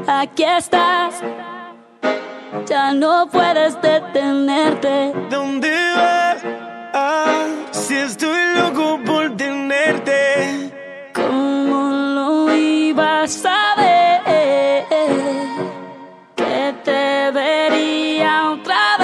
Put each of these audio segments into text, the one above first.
Aquí estás, ya no puedes detenerte. ¿Dónde vas? Si estoy loco por tenerte. ¿Cómo lo ibas a ver? Que te vería otra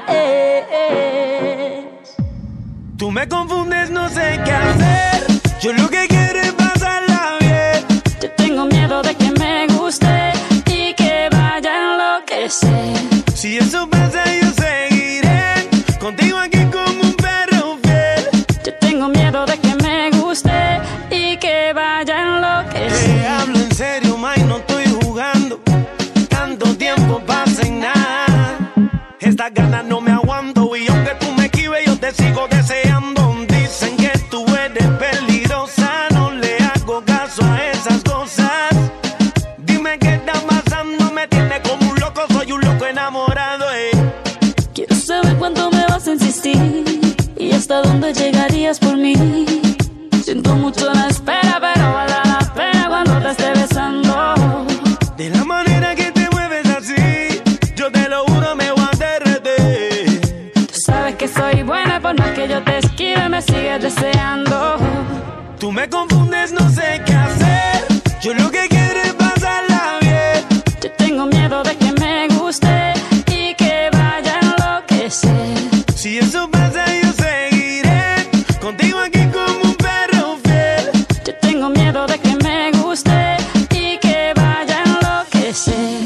vez. Tú me confundes, no sé qué hacer. Yo lo que quiero es pasarla bien. Yo tengo miedo de que me guste y que vaya a enloquecer. Si eso pasa yo seguiré contigo aquí como un perro fiel. Yo tengo miedo de que me guste y que vaya a enloquecer. Te hablo en serio, ma, y no estoy jugando. Tanto tiempo pasa y nada. Estas ganas no me aguanto y aunque tú me esquives yo te sigo deseando. Dicen que tú eres peligrosa, no le hago caso a esas cosas. Dime qué está pasando, me tiene como un loco, soy un loco enamorado. Quiero saber cuánto me vas a insistir y hasta dónde llegarías por mí. Siento mucho la espera, pero vale la pena cuando te esté besando. De la manera que te mueves así, yo te lo juro me voy a derretir. Tú sabes que soy buena, por más que yo te esquive me sigues deseando. Tú me confundes, no sé qué hacer. Yo lo que quiero es pasarla bien. Yo tengo miedo de que me guste y que vaya a enloquecer. Si eso pasa yo seguiré contigo aquí como un perro fiel. Yo tengo miedo de que me guste y que vaya a enloquecer.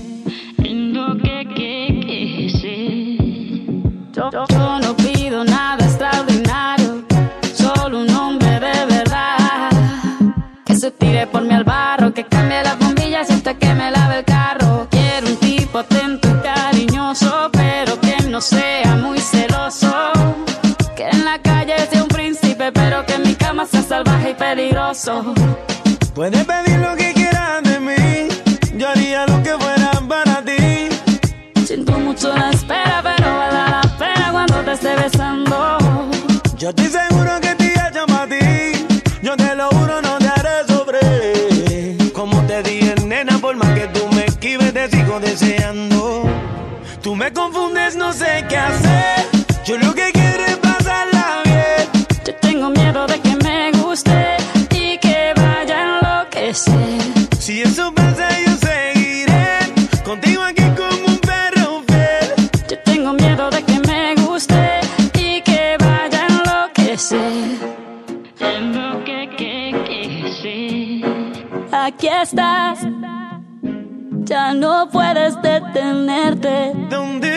Yo no pido nada extraordinario, solo un hombre de verdad que se tire por mí al barro, que cambie las bombillas hasta que me lave el carro. Quiero un tipo atento y cariñoso, pero que no sea muy celoso, que en la calle sea un príncipe, pero que en mi cama sea salvaje y peligroso. Puedes pedir lo que quieras de mí, yo haría lo que fuera para ti. Siento mucho la espera, pero vale la pena cuando te esté besando. Yo estoy seguro que te llamo a ti, yo te lo juro no te haré sobre. Como te dije, nena, por más que tú me esquives te sigo deseando. Tú me confundes, no sé qué hacer. Yo lo que quiero es pasarla bien. Yo tengo miedo de que me guste y que vaya a enloquecer. Si eso pasa yo seguiré contigo aquí como un perro fiel. Yo tengo miedo de que me guste y que vaya a enloquecer. Aquí estás, ya no puedes detenerte. ¿Dónde